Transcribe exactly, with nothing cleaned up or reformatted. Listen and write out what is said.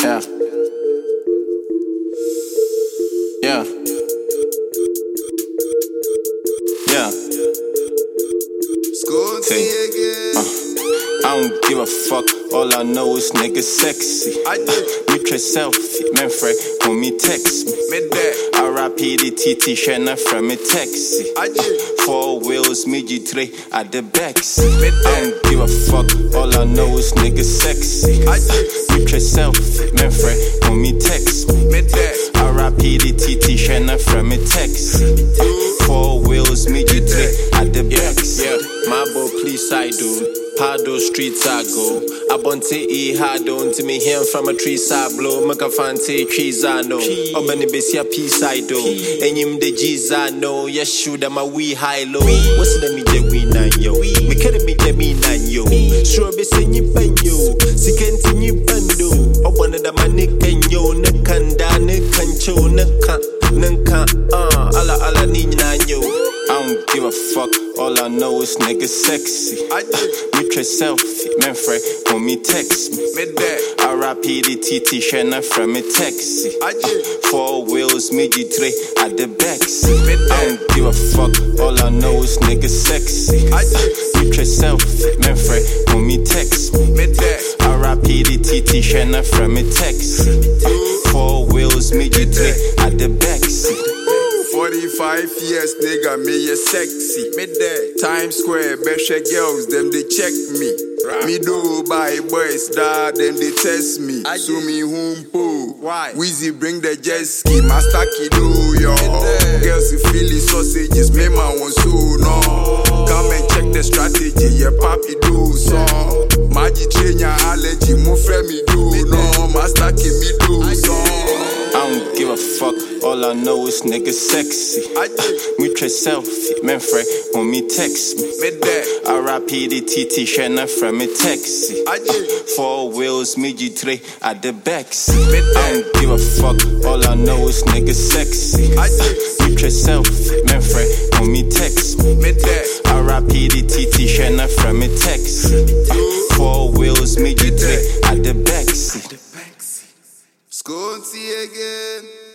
Yeah. Yeah. Yeah. Scooty again. Uh, I don't give a fuck. All I know is niggas sexy. I do. Me try selfie, man, Frey, when me text me. Me that. R I P the T T, shana from me taxi. I do. Four wheels, me G three at the backseat. Me I that. don't give a fuck. All I know is niggas sexy. I do. Me try selfie, man, Frey, when me text me. Me that. R I P the T T, shana from me taxi. Four wheels, me G three at the backseat. Yeah, my boy, please I do. Pado streets I go. I want to eat hard on to me here from a tree side blow. Make a fancy trees I know. Oh, many base peace I do. And him the G's I know. Yes, shoot them a wee high low. What's the me de we nine yo? Me can't be de me nine yo. Sure be saying you pen yo. Si can't you bando. Oh, one of the money can yo. Nakanda, Nakancho, Naka, Nanka, uh, ala ala ni nine yo. I don't give a fuck, all I know is niggas sexy. I do. Me try selfie, man, Frey, when me text me. Me that. R I P the T T, shana from me taxi. I do. Four wheels, me G three at the backseat. Me I that. don't give a fuck, all I know is niggas sexy. I do. Me try selfie, man, Frey, when me text me. Me that. R I P the T T, shana from me taxi. Four wheels, me G three at the backseat. forty-five years, nigga, me ye sexy. Me there. Times Square, Beshe girls, them they check me. Me do buy boys, da, them they test me. So me humpo. Why? Weezy bring the jet ski, Master Kido, yo. Girls who feel the sausages, me man want so no. Come and check the strategy, yeah, papi do so. Magi train your allergy, mo friend me do no. Master Ki me do so. I don't give a fuck, all I know is niggas sexy. I do. Me try selfie, man, Frey, when me text me. Me that. R I P the T T, shana from me taxi. I do. Four wheels, me G three at the backseat. Me I that. don't give a fuck, all I know is niggas sexy. I do. Me try selfie, man, Frey, when me text me. Me that. R I P the T T, shana from me taxi. Four wheels, me G three at the backseat. Scooty again.